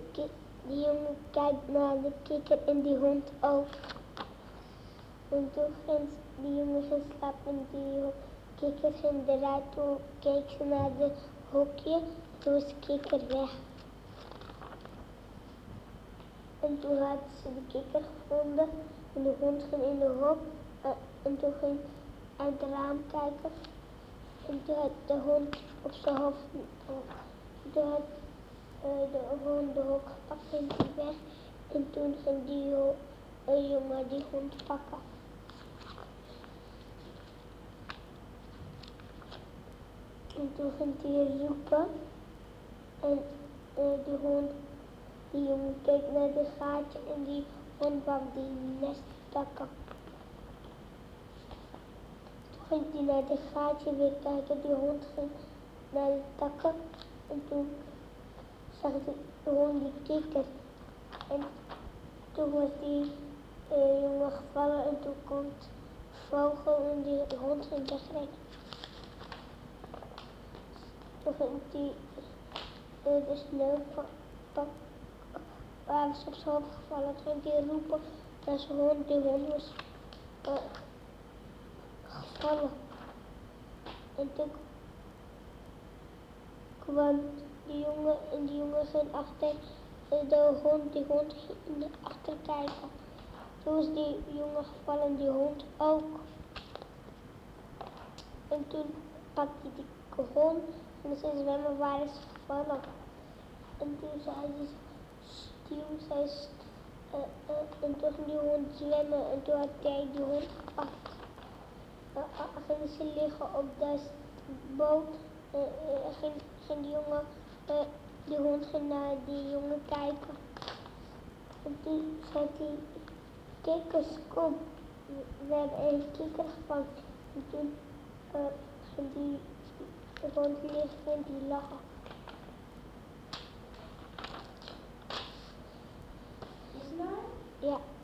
die jongen kijkt naar de kikker en die hond ook. En toen ging die jongen gaan slapen en die kikker ging eruit. Toen keek ze naar de hokje, toen was de kikker weg. En toen had ze de kikker gevonden en de hond ging in de hok. En toen ging uit het raam kijken. En toen had de hond op zijn hoofd. Toen had de hond de hok gepakt en die weg. En toen ging die jongen die hond pakken. En toen ging hij roepen. En die jongen keek naar de gaatje en die hond wou die nest pakken. Toen ging hij naar de gaatje weer kijken, die hond ging naar de takken. En toen zag de hond die kikker. En toen was die jongen gevallen en toen komt de vogel en die hond ging wegrennen. Toen ging die de sneeuw pakken. Waar was op zijn hoofd gevallen, toen ging hij roepen naar zijn hond. Die hond was gevallen. En toen kwam die jongen en die jongen ging achter de hond. Die hond ging achter kijken. Toen was die jongen gevallen en die hond ook. En toen pakte die hond en ze zwemmen waar is gevallen. En toen zei ze, en toen ging die hond zwemmen en toen had hij die hond gepakt. Gingen ze liggen op de boot, ging die hond ging naar die jongen kijken. En toen zei die kikkers, kom, we hebben een kikker gevangen. En toen ging die hond liggen en die lachen. Is het nou? Ja.